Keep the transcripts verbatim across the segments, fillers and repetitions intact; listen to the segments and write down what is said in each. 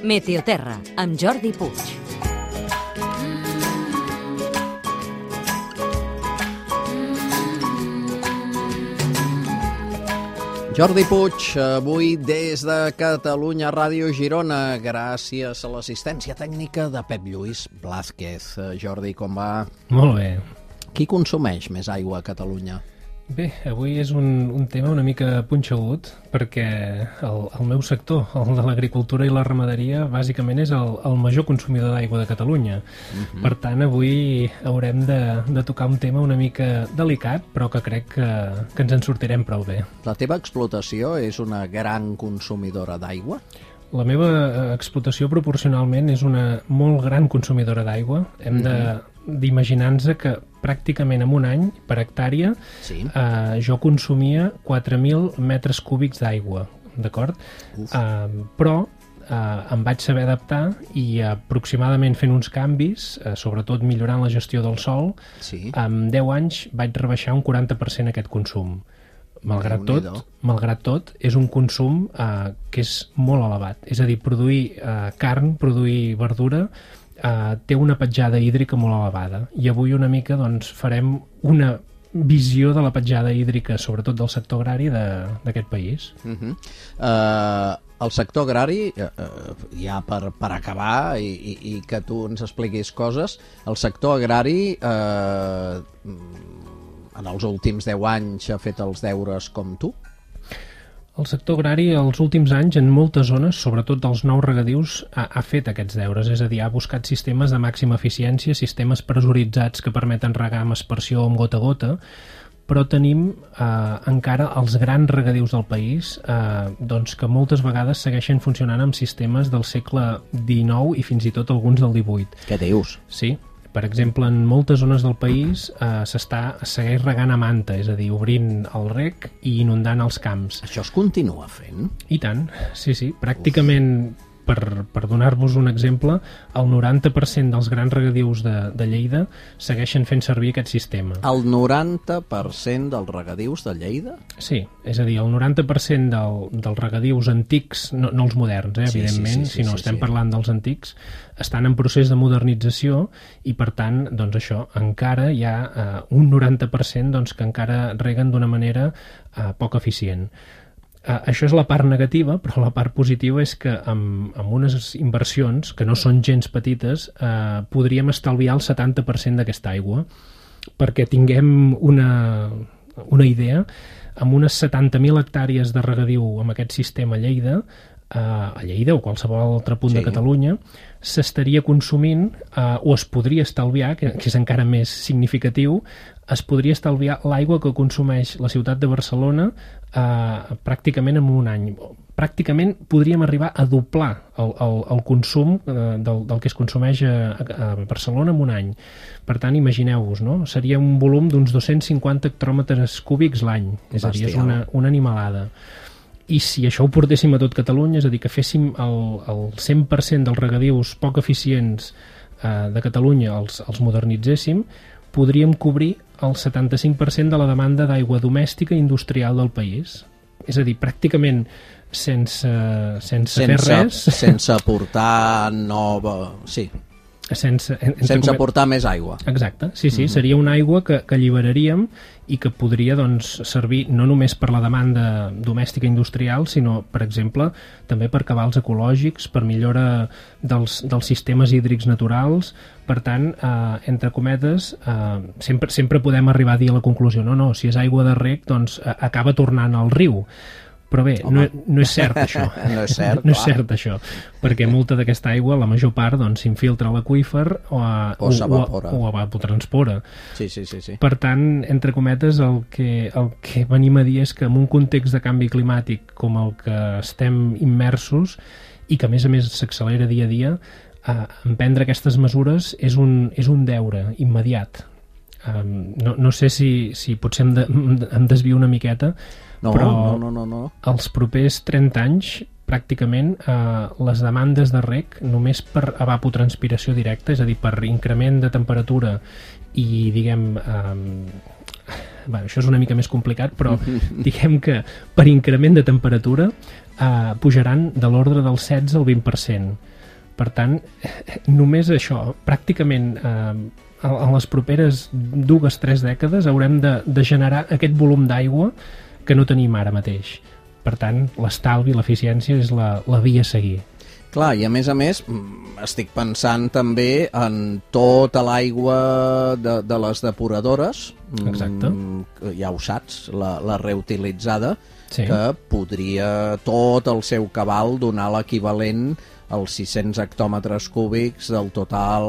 Meteoterra, amb Jordi Puig. Jordi Puig, avui des de Catalunya Ràdio Girona, gràcies a l'assistència tècnica de Pep Lluís Blázquez. Jordi, com va? Molt bé. Qui consumeix més aigua a Catalunya? Bé, avui és un, un tema una mica punxegut, perquè el, el meu sector, el de l'agricultura i la ramaderia, bàsicament és el, el major consumidor d'aigua de Catalunya. Uh-huh. Per tant, avui haurem de, de tocar un tema una mica delicat, però que crec que, que ens en sortirem prou bé. La teva explotació és una gran consumidora d'aigua? La meva explotació proporcionalment és una molt gran consumidora d'aigua. Hem de d'imaginar-nos que pràcticament en un any, per hectàrea, sí. eh, jo consumia quatre mil metres cúbics d'aigua, d'acord? Eh, però eh, em vaig saber adaptar i aproximadament fent uns canvis, eh, sobretot millorant la gestió del sòl, sí. en deu anys vaig rebaixar un quaranta per cent aquest consum. Malgrat tot, malgrat tot, és un consum eh, que és molt elevat. És a dir, produir eh, carn, produir verdura, eh, té una petjada hídrica molt elevada. I avui una mica doncs, farem una visió de la petjada hídrica, sobretot del sector agrari d'aquest país. Uh-huh. uh, el sector agrari, uh, ja per, per acabar i, i, i que tu ens expliquis coses, el sector agrari... Uh, en els últims deu anys ha fet els deures com tu? El sector agrari, els últims anys, en moltes zones, sobretot dels nous regadius, ha, ha fet aquests deures, és a dir, ha buscat sistemes de màxima eficiència, sistemes pressuritzats que permeten regar amb aspersió o amb gota a gota, però tenim eh, encara els grans regadius del país eh, doncs que moltes vegades segueixen funcionant amb sistemes del segle dinou i fins i tot alguns del divuit. Què dius? Sí. Per exemple, en moltes zones del país eh, s'està segueix regant a manta, és a dir, obrint el rec i inundant els camps. Això es continua fent? I tant, sí, sí. Pràcticament, per, per donar-vos un exemple, el noranta per cent dels grans regadius de, de Lleida segueixen fent servir aquest sistema. El noranta per cent dels regadius de Lleida? Sí, és a dir, el noranta per cent del, dels regadius antics, no, no els moderns, eh, sí, evidentment, sí, sí, sí, sinó sí, estem sí. parlant dels antics, estan en procés de modernització i, per tant, doncs això, encara hi ha eh, un noranta per cent doncs, que encara reguen d'una manera eh, poc eficient. Uh, això és la part negativa, però la part positiva és que amb, amb unes inversions, que no són gens petites, uh, podríem estalviar el setanta per cent d'aquesta aigua, perquè tinguem una, una idea, amb unes setanta mil hectàrees de regadiu amb aquest sistema a Lleida, uh, a Lleida o qualsevol altre punt sí. de Catalunya, s'estaria consumint, uh, o es podria estalviar, que, que és encara més significatiu, es podria estalviar l'aigua que consumeix la ciutat de Barcelona eh, pràcticament en un any. Pràcticament podríem arribar a doblar el, el, el consum eh, del, del que es consumeix a, a Barcelona en un any. Per tant, imagineu-vos, no? Seria un volum d'uns dos-cents cinquanta hectòmetres cúbics l'any. És a dir, és una, una animalada. I si això ho portéssim a tot Catalunya, és a dir, que féssim el, el cent per cent dels regadius poc eficients eh, de Catalunya, els, els modernitzéssim, podríem cobrir el setanta-cinc per cent de la demanda d'aigua domèstica i industrial del país. És a dir, pràcticament sense, sense, sense fer res... Sense aportar nova... Sí. Sense, en, sense aportar més aigua. Exacte, sí, sí, mm-hmm. seria una aigua que, que alliberaríem i que podria doncs, servir no només per la demanda domèstica industrial, sinó, per exemple, també per cabals ecològics, per millora dels, dels sistemes hídrics naturals. Per tant, eh, entre cometes, eh, sempre, sempre podem arribar a dir a la conclusió, no, no, si és aigua de reg, doncs eh, acaba tornant al riu. Però bé, no, no és cert això. no és cert, no és cert això, perquè molta d'aquesta aigua, la major part, doncs, s'infiltra a l'aqüífer o, a, o, o, s'evapora. o, o evapotranspora. Sí, sí, sí, sí. Per tant, entre cometes, el que, el que venim a dir és que en un context de canvi climàtic com el que estem immersos i que a més a més s'accelera dia a dia, eh, emprendre aquestes mesures és un, és un deure immediat. Um, no, no sé si, si potser em, de, em desvio una miqueta, no, però no, no, no, no. els propers trenta anys pràcticament eh, les demandes de reg només per evapotranspiració directa, és a dir, per increment de temperatura i, diguem, eh, bueno, això és una mica més complicat, però diguem que per increment de temperatura eh, pujaran de l'ordre del setze al vint per cent. Per tant, només això, pràcticament eh, en les properes dues, tres dècades haurem de, de generar aquest volum d'aigua que no tenim ara mateix. Per tant, l'estalvi, l'eficiència és la, la via a seguir. Clar, i a més a més estic pensant també en tota l'aigua de, de les depuradores. Exacte. Ja ho saps, la, la reutilitzada, sí. Que podria tot el seu cabal donar l'equivalent als sis-cents hectòmetres cúbics del total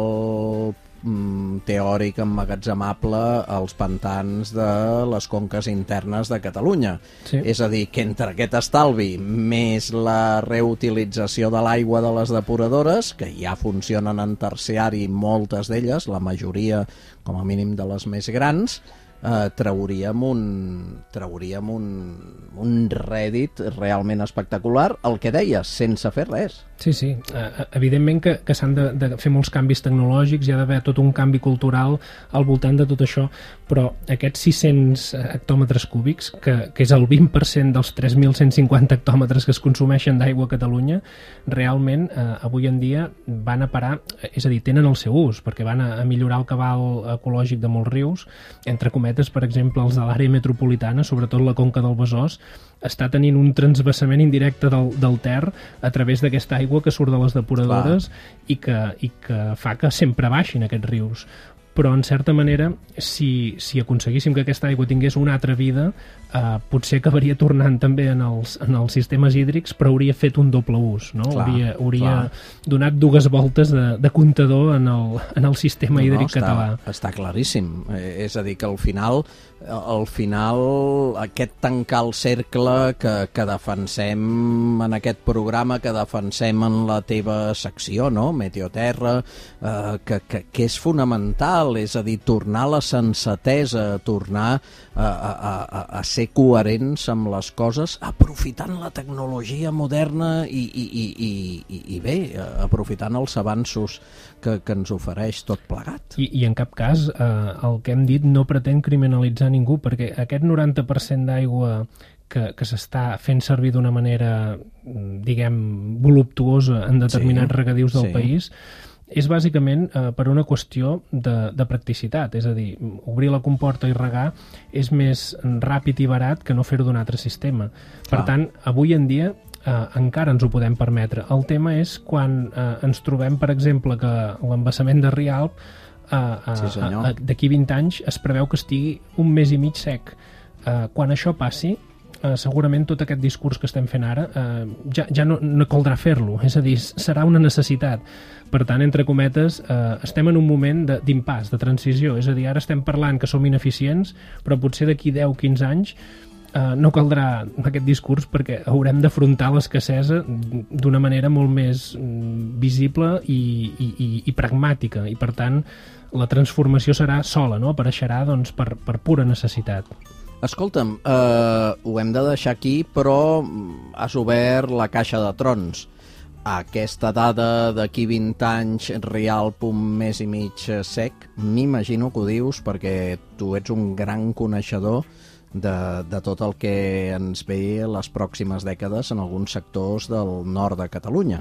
mm, teòric emmagatzemable als pantans de les conques internes de Catalunya. Sí. És a dir, que entre aquest estalvi més la reutilització de l'aigua de les depuradores, que ja funcionen en terciari moltes d'elles, la majoria com a mínim de les més grans, eh, trauríem un trauríem un, un rèdit realment espectacular, el que deies, sense fer res. Sí, sí. Uh, evidentment que, que s'han de, de fer molts canvis tecnològics, hi ha d'haver tot un canvi cultural al voltant de tot això, però aquests sis-cents hectòmetres cúbics, que, que és el vint per cent dels tres mil cent cinquanta hectòmetres que es consumeixen d'aigua a Catalunya, realment uh, avui en dia van a parar, és a dir, tenen el seu ús, perquè van a, a millorar el cabal ecològic de molts rius, entre cometes, per exemple, els de l'àrea metropolitana, sobretot la conca del Besòs, està tenint un transvasament indirecte del, del Ter a través d'aquesta aigua que surt de les depuradores i que, i que fa que sempre baixin aquests rius. Però, en certa manera, si, si aconseguíssim que aquesta aigua tingués una altra vida, eh, potser acabaria tornant també en els, en els sistemes hídrics, però hauria fet un doble ús, no? Clar, hauria hauria clar. donat dues voltes de, de comptador en el, en el sistema no, hídric no, està, català. Està claríssim. Eh, és a dir, que al final, al final aquest tancar el cercle que, que defensem en aquest programa, que defensem en la teva secció, no? Meteoterra, eh, que, que, que és fonamental, és a dir, tornar a la sensatesa, tornar a, a, a, a ser coherents amb les coses, aprofitant la tecnologia moderna i, i, i, i, i bé, aprofitant els avanços que, que ens ofereix tot plegat. I, i en cap cas eh, el que hem dit no pretén criminalitzar ningú, perquè aquest noranta per cent d'aigua que, que s'està fent servir d'una manera, diguem, voluptuosa en determinats sí, regadius del sí. país, és bàsicament eh, per una qüestió de, de practicitat, és a dir, obrir la comporta i regar és més ràpid i barat que no fer-ho d'un altre sistema. Per ah. tant, avui en dia eh, encara ens ho podem permetre. El tema és quan eh, ens trobem, per exemple, que l'embassament de Rialp eh, eh, sí, eh, d'aquí vint anys es preveu que estigui un mes i mig sec. Eh, quan això passi, Uh, segurament tot aquest discurs que estem fent ara uh, ja, ja no, no caldrà fer-lo, és a dir, serà una necessitat. Per tant, entre cometes, uh, estem en un moment d'impàs, de, de transició, és a dir, ara estem parlant que som ineficients, però potser d'aquí deu a quinze anys uh, no caldrà aquest discurs perquè haurem d'afrontar l'escassesa d'una manera molt més um, visible i, i, i, i pragmàtica, i per tant la transformació serà sola, no? Apareixerà doncs, per, per pura necessitat. Escolta'm, eh, ho hem de deixar aquí, però has obert la caixa de trons. Aquesta dada d'aquí vint anys, Rialp un mes i mig sec, m'imagino que ho dius perquè tu ets un gran coneixedor de, de tot el que ens ve les pròximes dècades en alguns sectors del nord de Catalunya.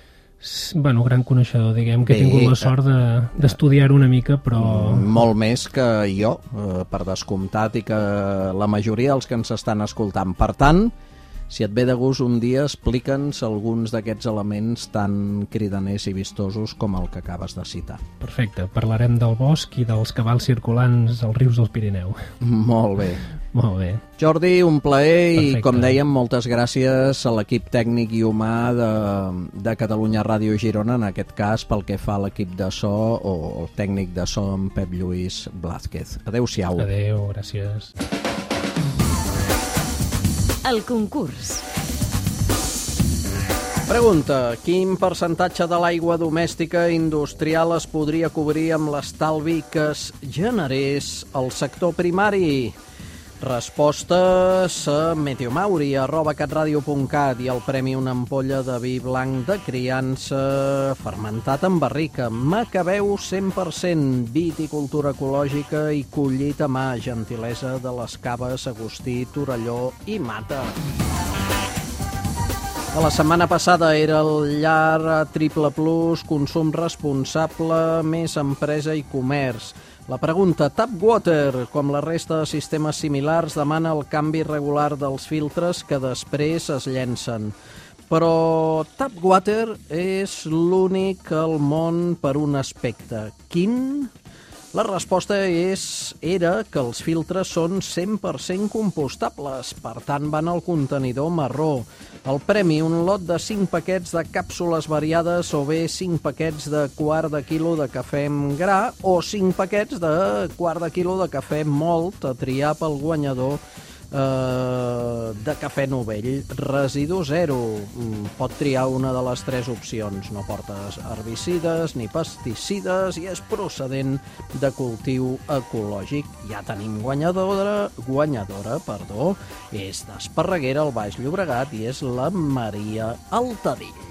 Bueno, gran coneixedor, diguem que he tingut la sort d'estudiar-ho una mica, però... Molt més que jo, eh, per descomptat, i que la majoria dels que ens estan escoltant. Per tant, si et ve de gust un dia, explica'ns alguns d'aquests elements tan cridaners i vistosos com el que acabes de citar. Perfecte, parlarem del bosc i dels cabals circulants als rius del Pirineu. Molt bé. Molt bé. Jordi, un plaer. Perfecte. I com dèiem, moltes gràcies a l'equip tècnic i humà de, de Catalunya Ràdio Girona, en aquest cas pel que fa a l'equip de so o el tècnic de so, en Pep Lluís Blázquez. Adéu-siau. Adéu, gràcies. El concurs. Pregunta: quin percentatge de l'aigua domèstica industrial es podria cobrir amb l'estalvi que es generés al sector primari? Respostes a meteomauri arroba catradio punt cat i el premi una ampolla de vi blanc de criança fermentat en barrica. Macabeu cent per cent, viticultura ecològica i collit a mà, gentilesa de les caves Agustí, Torelló i Mata. La setmana passada era el llar Triple Plus, consum responsable, més empresa i comerç. La pregunta, Tapwater, com la resta de sistemes similars, demana el canvi regular dels filtres que després es llencen. Però Tapwater és l'únic al món per un aspecte. Quin? La resposta és, era que els filtres són cent per cent compostables, per tant van al contenidor marró. El premi, un lot de cinc paquets de càpsules variades o bé cinc paquets de quart de quilo de cafè amb gra o cinc paquets de quart de quilo de cafè mòlt a triar pel guanyador eh, de cafè novell. Residu zero. Pot triar una de les tres opcions. No porta herbicides ni pesticides i és procedent de cultiu ecològic. Ja tenim guanyadora, guanyadora, perdó, és d'Esparreguera, al Baix Llobregat, i és la Maria Altadell.